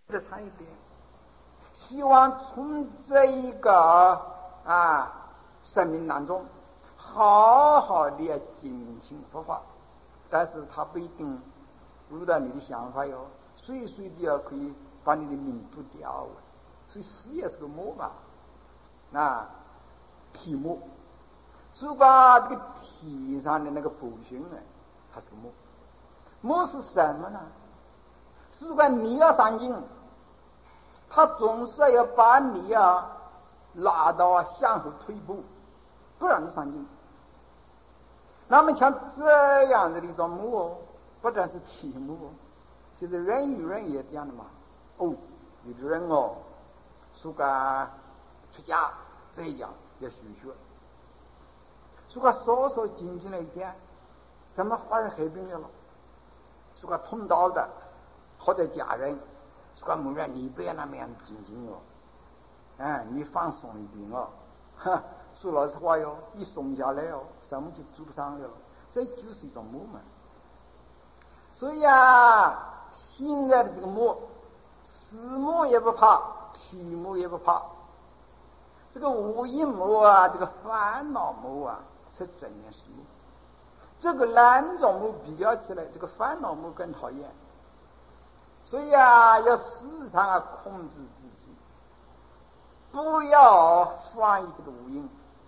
的差一点，希望从这一个生命当中好好的尽情佛法，但是他不一定入到你的想法哟，随时的可以把你的命读掉，所以死也是个魔嘛，题目，如果这个题上的那个补训呢，它是个魔，魔是什么呢？如果你要上进，他总是要把你拉到向后退步，不让你上进。那么像这样子的一种魔，不但是题目就是人与人也这样的嘛。有的人如果出家这一讲要修学，如果说进去了一点，怎么反而黑病了？如果同道的或者家人，如果某人你不要那么样进行你放松一点说老实话哟，一松下来什么就做不上了，这就是一种魔嘛。所以现在的这个魔，死魔也不怕，题魔也不怕，这个无因魔这个烦恼魔是真的是魔。这个两种魔比较起来，这个烦恼魔更讨厌。所以要时常控制自己，不要犯这个无因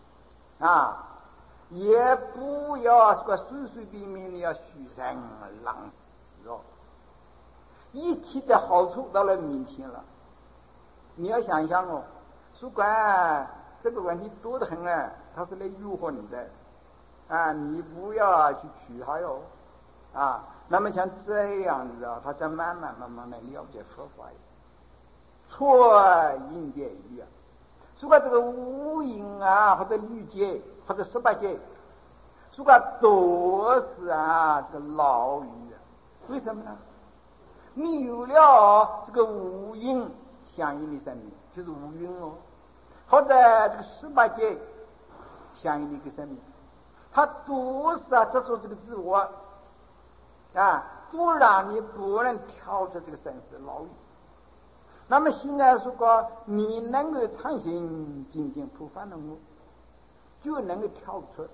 也不要说随随便便的要虚生浪死一切的好处到了面前了，你要想想如果这个问题多得很他是来诱惑你的你不要去取它哟那么像这样子他在慢慢的了解佛法错因界一如果这个无因或者律界或者18界，如果都是这个牢狱为什么呢？你有了这个无因相应的生命，就是无因或者这个18界相应的一个生命，它都是执着这个自我不让你不能跳出这个生死牢狱。那么现在如果你能够常行精进普烦恼魔，就能够跳出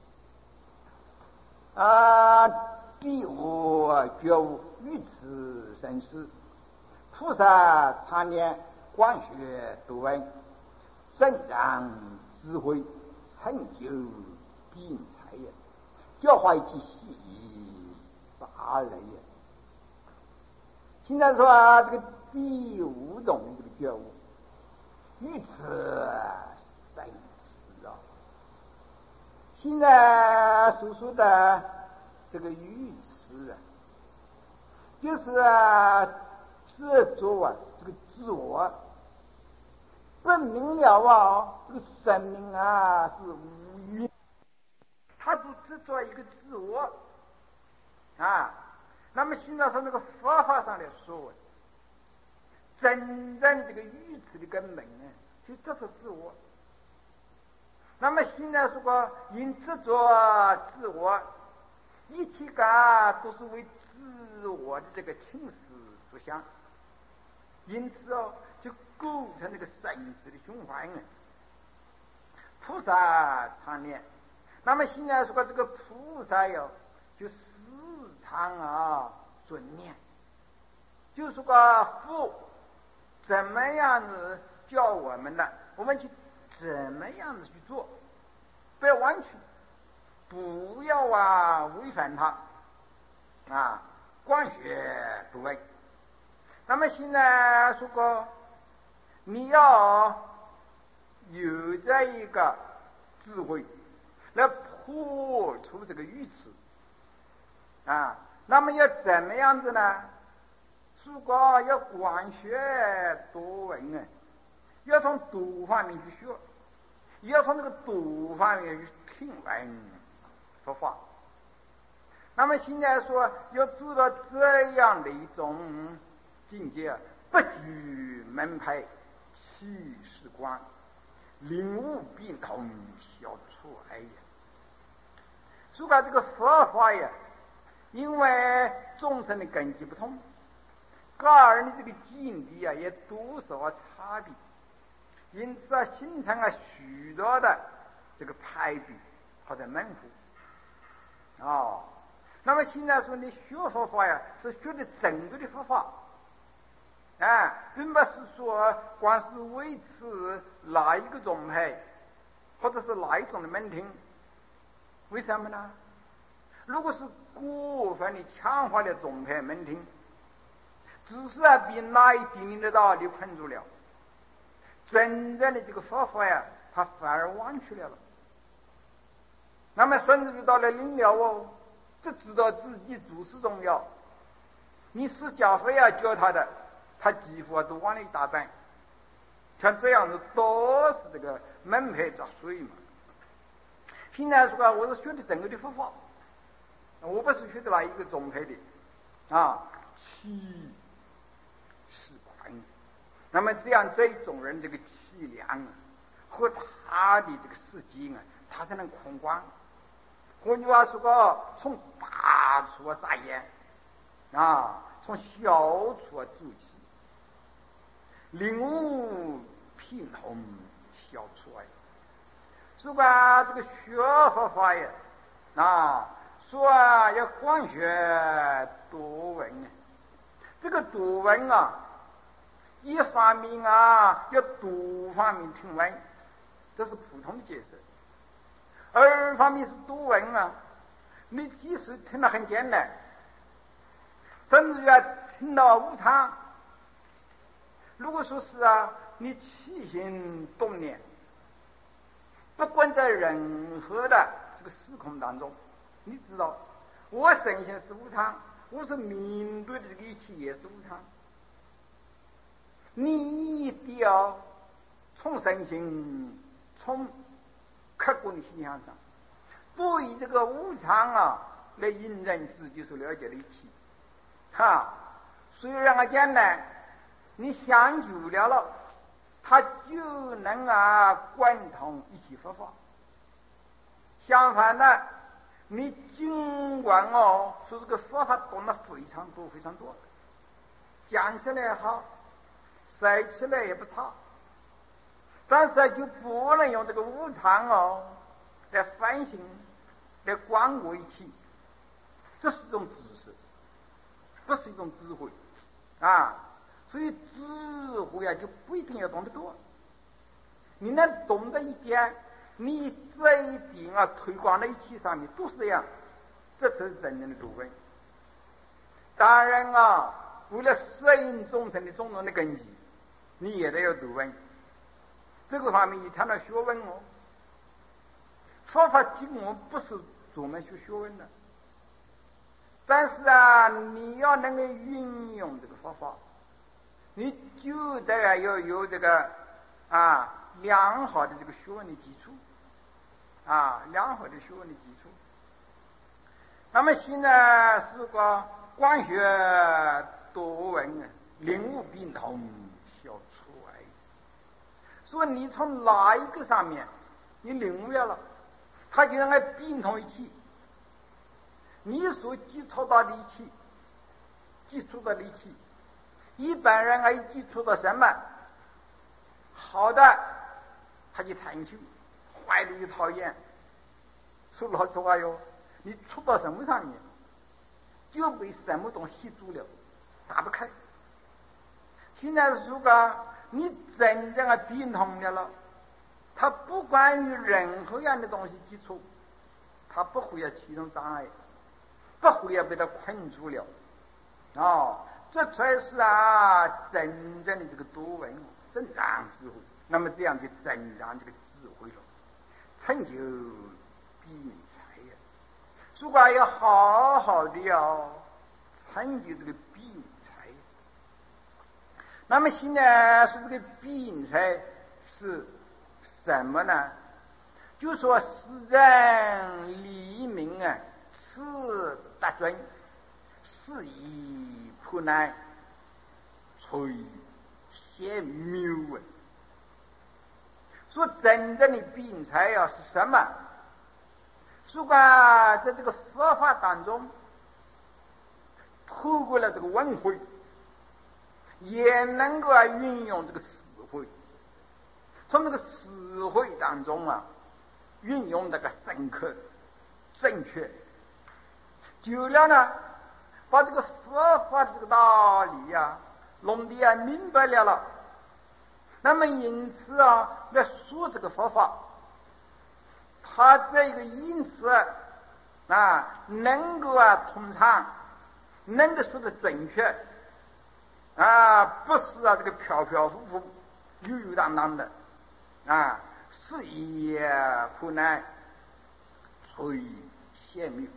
第五觉悟于此生死，菩萨常念广学多闻，增长智慧，成就必应财也，教化其细杂人也。现在说这个第五种这个觉悟于此生死现在所说的这个愚痴就是执着这个自我不明了这个生命是无因，他就执着一个自我那么现在从这个佛法上来说，真正这个愚痴的根本就执着自我。那么现在如果因执着自我，一切都是为自我的这个情死着想，因此就构成这个生死的循环菩萨常念，那么现在如果这个菩萨就时常尊念，就是说佛怎么样子教我们的，我们去怎么样子去做，不要弯曲，不要违反它广学多闻。那么现在如果你要有这一个智慧来破除这个愚痴那么要怎么样子呢？如果要广学多闻要从读方面去学，要从这个读方面去听闻佛法。那么现在说要做到这样的一种境界，不拘门派，弃世观，领悟并通，消除爱也。如果这个佛法因为众生的根基不同， 而你这个境地啊也多少差别，因此啊形成了许多的这个派别或者门户啊。那么现在说你学佛法呀，是学的正规的佛法，并不是说光是维持哪一个宗派，或者是哪一种的门庭。为什么呢？如果是过分的强化了宗派门庭，只是被哪一定的道理困住了，真正的这个佛法呀，它反而忘去了。那么甚至于到了临了只知道自己做事重要，你是教诲要教他的，他几乎都忘了一大半。像这样子都是这个门派杂碎嘛。现在说我是学的整个的佛法，我不是学的哪一个宗派的气是宽。那么这样这种人这个气量和他的这个世界他才能空观。换句话说从大处扎眼从小处做起，领悟平衡小处说这个学佛法呀说要广学多闻这个多闻一方面要多方面听闻，这是普通的解释；二方面是多闻你即使听得很简单，甚至于听到无常，如果说是你起心动念，不管在任何的这个时空当中，你知道我身心是无常，我是面对的这个一切也是无常，你一定要从身心从客观的形象上，不以这个无常来引证自己所了解的一切虽然简单，你想久了他就能贯通一切佛法。相反的，你尽管说这个佛法懂得非常多非常多，讲起来好，说起来也不差，但是就不能用这个无常来反省，来观过一切。这是一种知识，不是一种智慧所以智慧就不一定要懂得多，你能懂得一点，你这一点推广在一起上面都是这样，这才是真正的多闻。当然为了适应众生的种种的根基，你也得要多闻。这个方面一谈到学问佛法基本不是专门学学问的，但是你要能够运用这个佛法，你就得要有这个良好的这个学问的基础良好的学问的基础。那么现在是个广学多闻领悟并通小处所以你从哪一个上面你领悟了，它就能够并通一起。你所接触到的一切，接触到的一切，一般人一接触到什么好的他就探究，坏的就讨厌。说老实话你触到什么上面就被什么东西吸住了，打不开。现在如果你真正并通了，他不管于任何样的东西接触，他不会起动障碍，不会被他困住了这才是真正的这个多闻增长智慧。那么这样就增长这个智慧了，成就辩才如果要好好的成就这个辩才。那么现在说这个辩才是什么呢？就说使人利民是达尊，是以破难，垂显谬说真正的辩才是什么？如果在这个佛法当中透过了这个文慧也能够运用这个思维，从这个思维当中运用那个深刻正确，久了呢，把这个佛法的这个道理弄得明白了，那么因此来说这个佛法，他这个因此能够通畅，能够说的准确不是这个飘飘忽忽悠悠荡荡的是也苦难垂显密。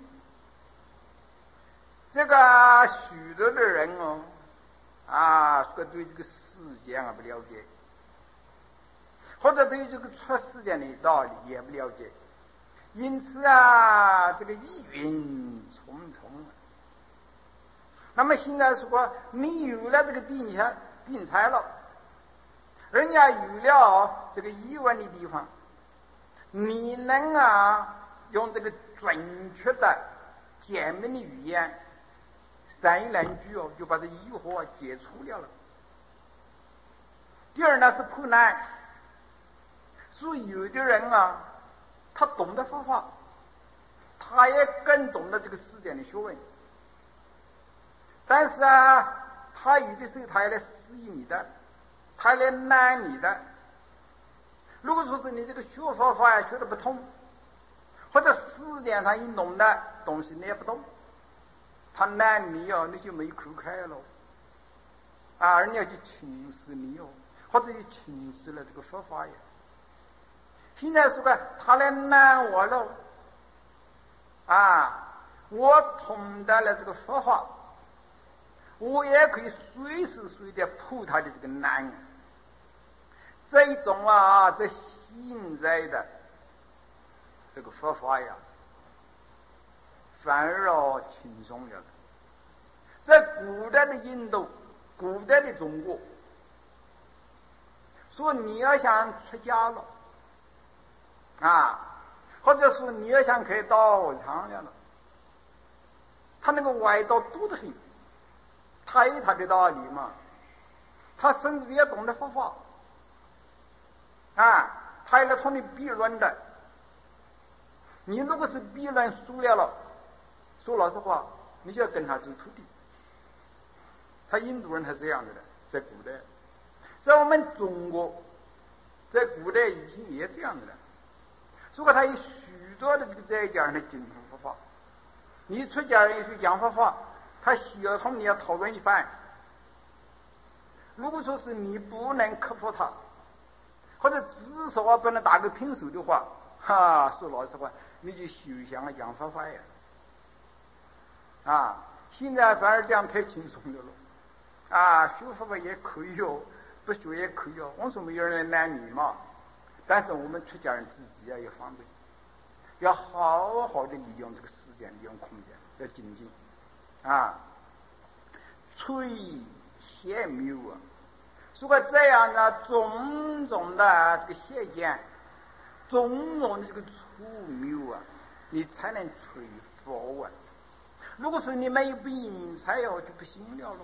这个许多的人说对这个世间不了解，或者对这个出世间的道理也不了解，因此这个疑云重重。那么现在说你有了这个病财了，人家有了这个疑问的地方，你能用这个准确的简明的语言3言2句就把这疑惑解除了。第二呢是苦难，所以有的人他懂得佛法，他也更懂得这个世间的学问，但是他有的时候他也来适应你的，他来难你的。如果说是你这个学佛法学得不通，或者世间上一弄的东西你也不懂，他难你你就没口开了人家就轻视你或者就轻视了这个佛法呀。现在说他来难我了我通达了这个佛法，我也可以随时随地破他的这个难。这一种这现在的这个佛法呀，反而轻松了。在古代的印度，古代的中国，说你要想出家了或者说你要想开道场了，他那个外道多得很，他有他的道理嘛，他甚至也懂得佛法他也来同你辩论的。你如果是辩论输了，说老实话，你就要跟他走徒弟。他印度人是这样的，在古代，在我们中国，在古代以前也这样的。如果他有许多的这个在家人的精通佛法，你出家人去讲佛法，他需要同你要讨论一番。如果说是你不能克服他，或者至少不能打个平手的话，说老实话，你就休想讲佛法呀现在反而这样太轻松的了学佛法也可以不学也可以我说没有人来难你嘛。但是我们出家人自己要方便，要好好的利用这个时间，利用空间，要精进垂显谬如果这样的种种的这个现象，种种的这个出谬你才能垂佛如果说你没有病才就不行了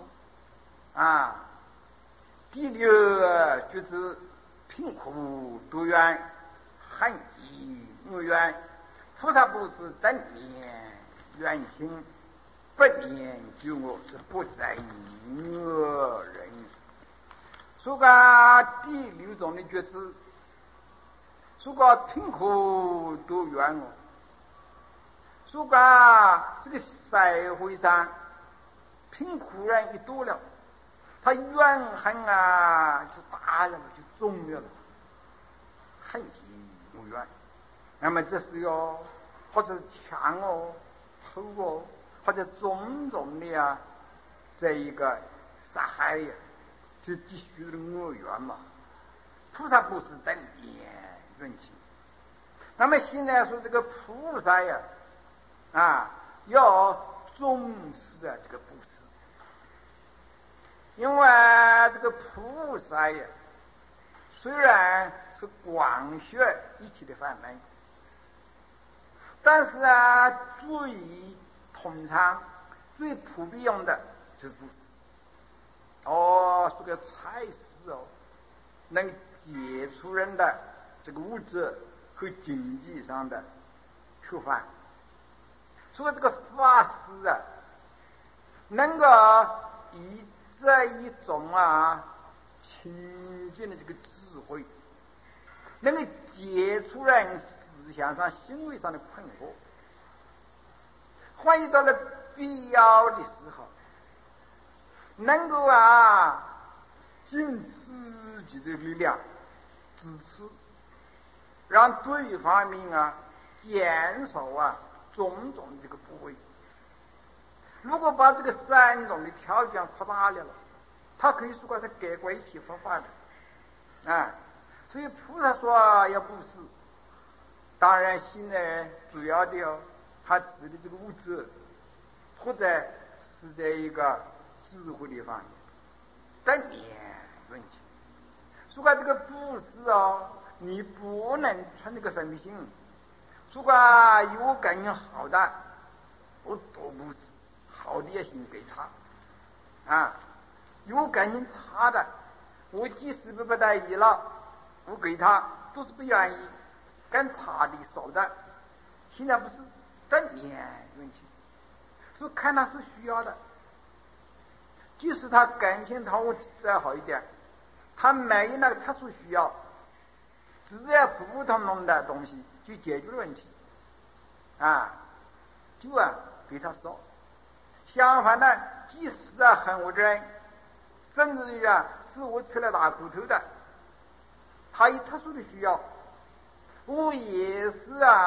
第6句子，贫苦多怨，恨极恶怨，菩萨不是等念怨心，不念救我，是不在恶人。说个第6种的句子，说个贫苦多怨说个这个社会上贫苦人一多了，他怨恨就大了，就重了，恨极恶怨。那么这是或者强偷或者种种的这一个杀害就继续的恶缘嘛。菩萨不是等点运气。那么现在说这个菩萨要重视这个布施，因为这个菩萨虽然是广学一切的法门，但是最通常最普遍用的就是布施哦，这个才是哦，能解除人的这个物质和经济上的囚犯。所以这个法师啊，能够以这一种清净的这个智慧，能够解除人思想上、行为上的困惑。怀疑到了必要的时候，能够尽自己的力量支持，让对方面减少种种的这个部位。如果把这个3种的条件扩大了，他可以说是格外一起佛法的所以菩萨说要布施，当然现在主要的他指的这个物质，或者是在一个智慧的方面等年问题。如果这个布施你不能存这个生命心，如果有更好的，我多布施，好的也行给他有更差的，我即使不得已了，我给他都是不愿意，更差的少的，现在不是等年问题，是看他是需要的。即使他感情他会再好一点，他没有那个特殊需要，只要普普通通的东西就解决了问题就给他少。相反呢，即使很无人，甚至于是我吃了大骨头的，他有特殊的需要，我也是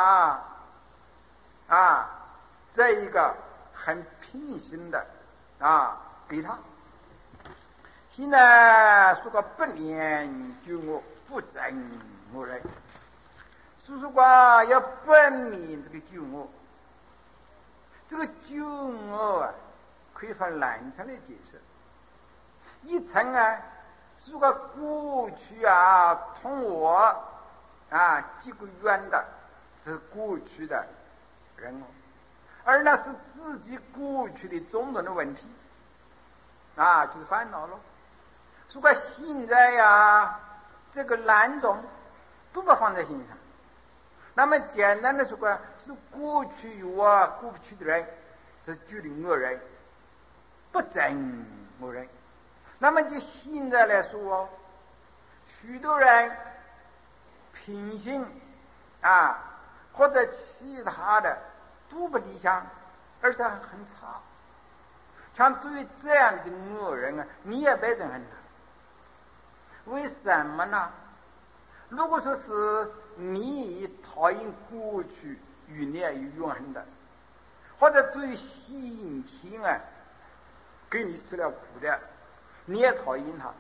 这一个很平心的给他。现在说个不念旧我，不憎我人，说要分明这个旧我。这个旧我可以分2层来解释。一层是个过去同我结过缘的，这是过去的人而那是自己过去的种种的问题就是烦恼了。如果现在这个2种都不放在心上，那么简单的说是过去有过不去的人，是旧的恶人，不憎恶人。那么就现在来说许多人品性或者其他的都不理想，而且很差。像对于这样的恶人你也别憎恨他。为什么呢？如果说是你讨厌过去与你有怨恨的，或者对于心情给你吃了苦的，你也讨厌他，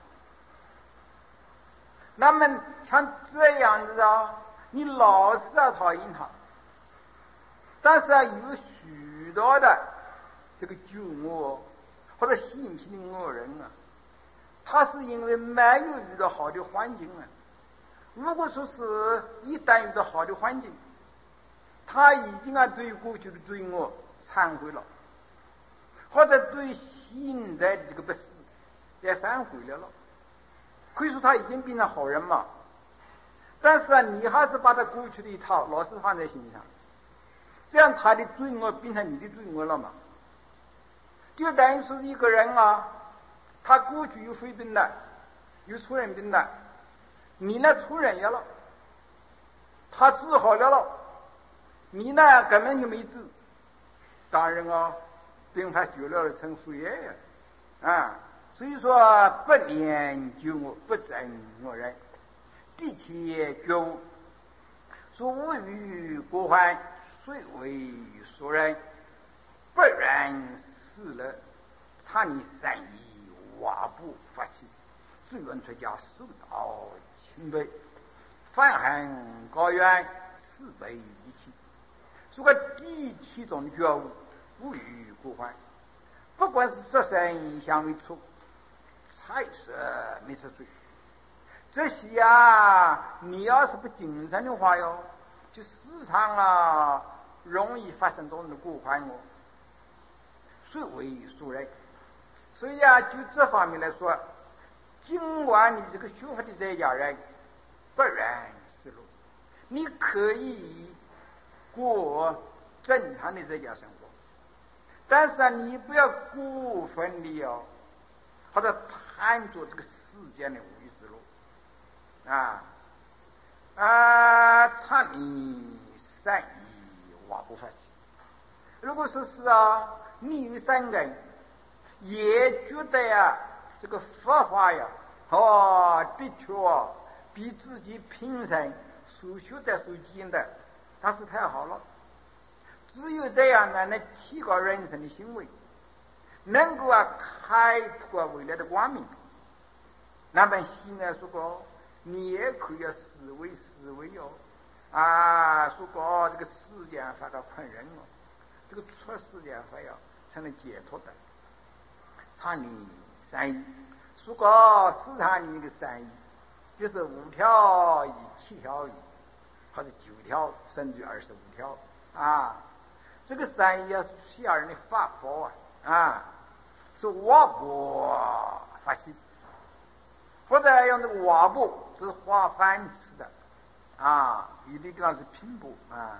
那么像这样子你老是讨厌他，但是有许多的这个旧恶或者性情的恶人他是因为没有遇到好的环境如果说是一旦遇到好的环境，他已经对过去的罪恶忏悔了，或者对现在的这个不是也反悔了，可以说他已经变成好人嘛。但是你还是把他过去的一套老是放在心上，这样他的罪恶变成你的罪恶了嘛。就等于是一个人他过去有肺病的，有出人病的，你呢出人也了，他治好了，你呢根本就没治，当然并非绝了成树叶所以说不念旧我，不憎恶人。第7觉悟，说无欲过患，虽为俗人，不忍世乐，常以善意瓦不发起，自愿出家受到清悲，泛恨高远，四悲一起。说个第7种觉悟，无欲过患，不管是色身香味触，菜色没色罪，这些你要是不谨慎的话就时常容易发生这种的过患虽为俗人， 所以啊，就这方面来说，尽管你这个学佛的在家人不然是路，你可以过正常的在家生活，但是啊，你不要过分的或者贪着这个世间的无欲之乐差你善意瓦不发起。如果说是你有善人也觉得这个佛法的确比自己平生所学的所见的那是太好了。只有这样呢，能提高人生的行为，能够开拓未来的光明。那么现在说过，你也可以思维说过这个世间法的困人这个出世间法才能解脱的。常理善意，说过市场里面的善意，就是5条以7条以，或者9条甚至25条这个善意需要人的发佛是瓦钵发起，或者用这个瓦钵，这是花饭吃的有的地方是拼钵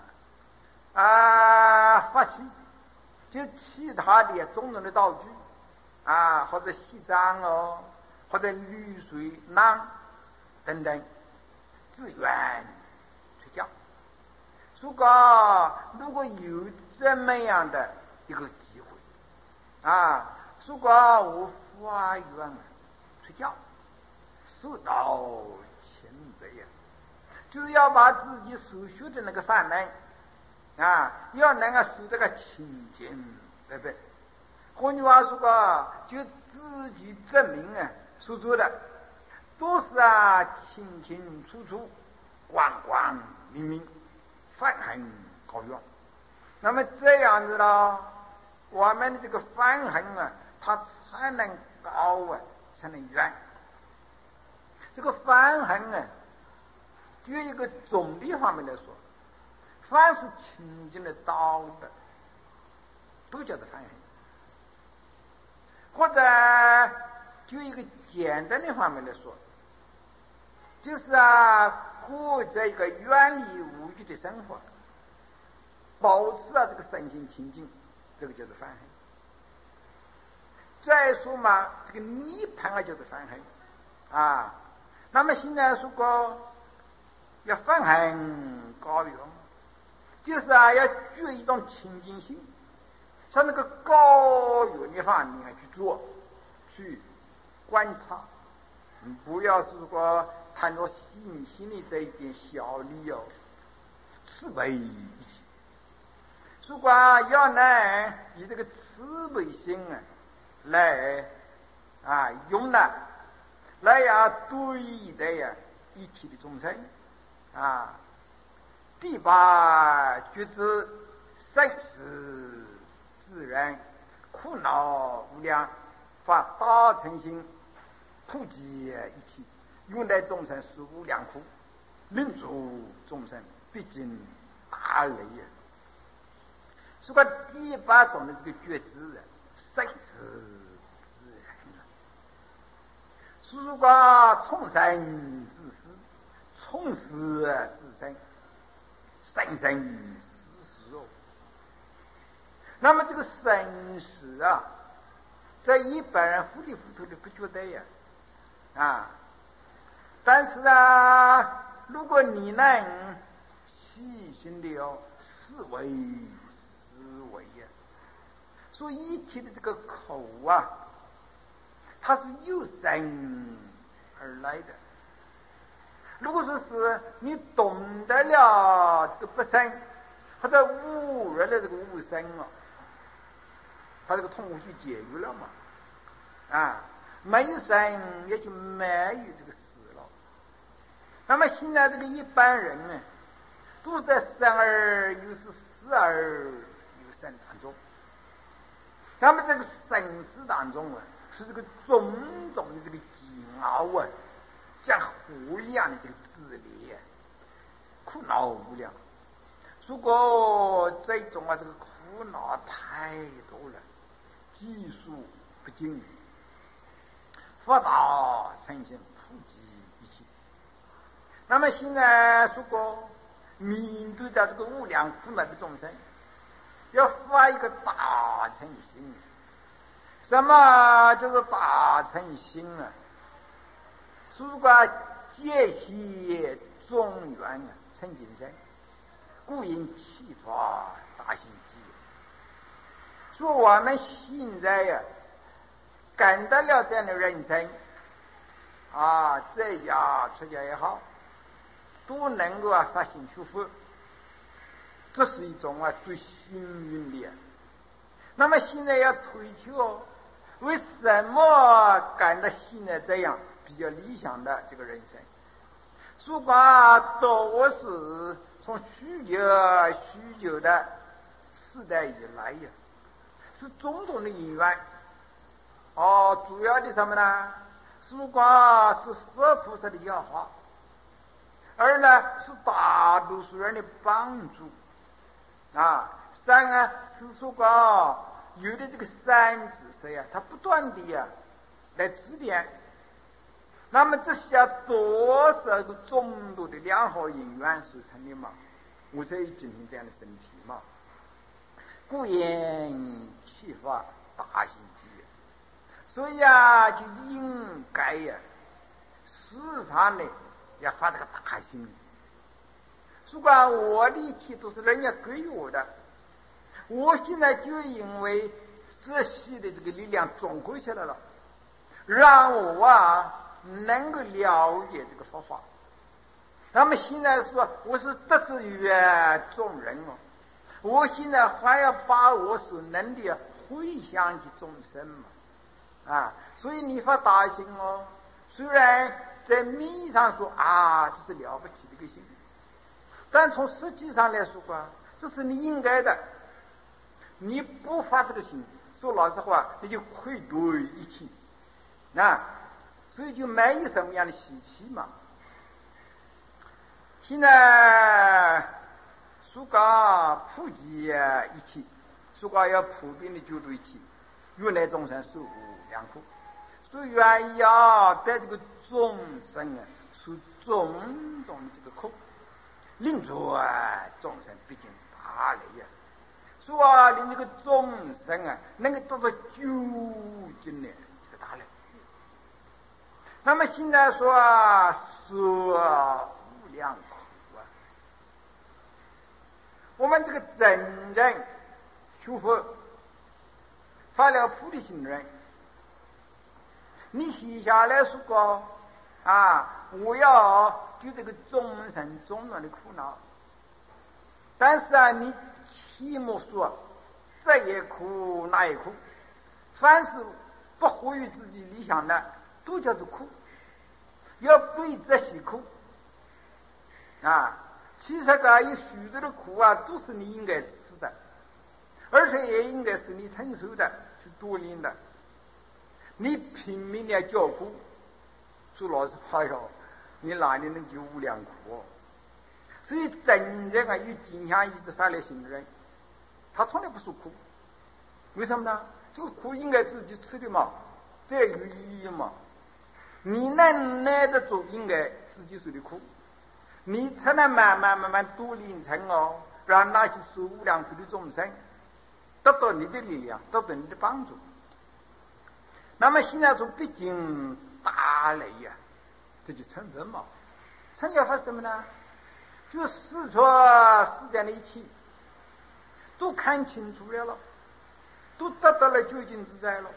发起，就其他的种种的道具或者锡杖或者绿水囊等等，自愿出家。如果有这么样的一个机会如果我发愿出家，受到清贼就要把自己所学的那个法门要能够使这个清净，对不对？换句话说就自己证明所做的都是清清楚楚、光光明明、泛很高远。那么这样子我们这个泛很它才能高才能远。这个泛很就一个总的方面来说，凡是清净的道的都叫做泛很，或者就一个简单的方面来说，就是过着一个远离无欲的生活，保持这个身心清净，这个叫做泛很。再说嘛，这个涅槃叫做泛很那么现在说过要泛很高远，就是要具一种清净心，向那个高远的方面去做，去观察，不要是说谈着心里这一点小利慈悲一起。如果要能以这个慈悲心来用来对待一切的众生第八觉知生死自然苦恼无量，发大乘心，普济一切，用来众生实无量苦，令诸众生毕竟大累如果第八种的这个觉知生死自然如果从生自死，从死自生，生生死死那么这个生死在一般人糊里糊涂的不觉得但是如果你能细心的思维所以一切的这个口它是由生而来的。如果说是你懂得了这个不生，或者悟了这个无生它这个痛苦就解决了嘛没有生也就没有这个死了。那么现在这个一般人都是在生而又是死而又生当中，那么这个生死当中是这个种种的这个煎熬像火一样的这个自烈苦恼无量。如果这种这个苦恼太多了，技术不精， 发大乘心，普及一切。那么现在说过，面对着这个无量苦难的众生，要发一个大乘心。什么叫做大乘心啊？如果皆悉众缘啊，成净身，故应启发大行机。说我们现在呀，感得了这样的人生啊，在家出家也好，都能够发心修福，这是一种最幸运的。那么现在要推求，为什么感到现在这样比较理想的这个人生？如果都是从许久的时代以来呀，是种种的因缘。主要的什么呢？如果是佛菩萨的教化，而呢是大多数人的帮助三是说过有的这个三子谁他不断的来指点。那么这些多少个众多的良好因缘所成的嘛，我才进行这样的身体嘛。故应启发大行机，所以就应该时常呢要发这个大心。如果我的一切都是人家给我的，我现在就因为这些的这个力量总合起来了，让我能够了解这个佛法。那么现在说我是得之于众人我现在还要把我所能的回向给众生嘛所以你发大心虽然在名义上说这是了不起的一个心，但从实际上来说这是你应该的。你不发这个心，说老实话，你就愧对一切所以就没有什么样的喜气嘛。现在说讲普及一切，说讲要普遍的救度一切，原来众生受无量苦，所以愿意在这个众生受种种的这个苦，令着众生毕竟大累说令这个众生能够得到究竟的这个大累。那么现在说无量苦我们这个真正修佛发了菩提心的人，你写下来说过我要救这个众生种种的苦恼，但是你切莫说这也苦那也苦，凡是不合于自己理想的都叫做苦，要对这些苦其实有许多的苦都是你应该吃的，而且也应该是你承受的，去多领的。你拼命的叫苦，说老实话你哪里能救无量苦所以真正有经常一直发来心的人，他从来不说苦。为什么呢？这个苦应该自己吃的嘛，这有意义嘛。你能耐得住应该自己受的苦，你才能慢慢多领成让那些受无量苦的众生得到你的力量，得到你的帮助。那么现在说毕竟大累这就成人嘛，成了发什么呢？就视出世间的一切都看清楚了，都得到了究竟自在了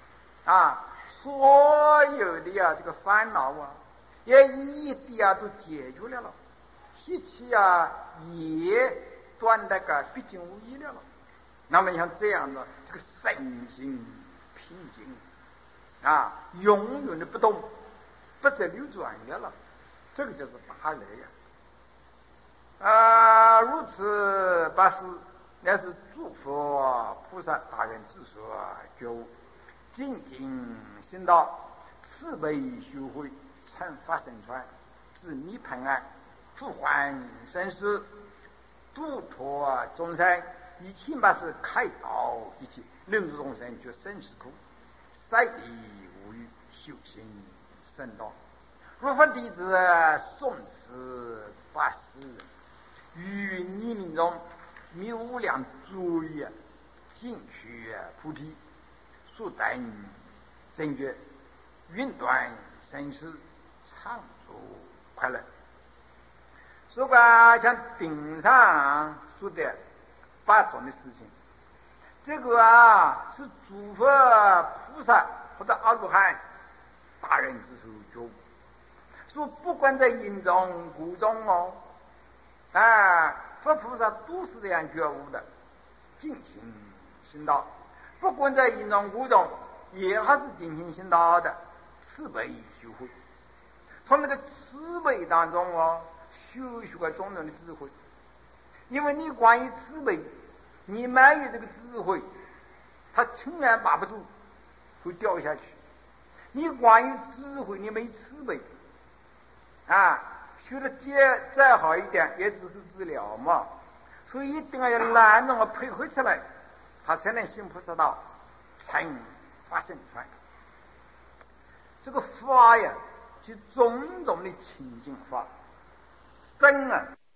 所有的这个烦恼也一一的都解决了，习气也断得个毕竟无疑了。那么像这样的这个身心平静永远的不动，不再流转了，这个就是大累如此八事，那是诸佛菩萨大人之所觉悟，精进行道，慈悲修慧，成法身传，自弥盘复还生死，度脱众生，以起码是开导一切，令众生觉生死苦，塞地无欲， 修行深道。如佛弟子诵持法师，于泥泞中弥无量诸业，尽取菩提，速登正觉，云断生死，常住快乐。如果像顶上说的8种的事情，这个是诸佛菩萨或者阿罗汉大人之手觉悟，说不管在因中果中佛菩萨都是这样觉悟的，尽情行道，不管在因中果中也还是尽情行道的，慈悲修慧，从那个慈悲当中修个种种的智慧。因为你关于慈悲，你没有这个智慧，他千万把不住，会掉下去。你关于智慧，你没慈悲学的再好一点，也只是治疗嘛。所以一定要两种配合起来，他才能行菩萨道，成法身传。这个法呀，就种种的清净法，身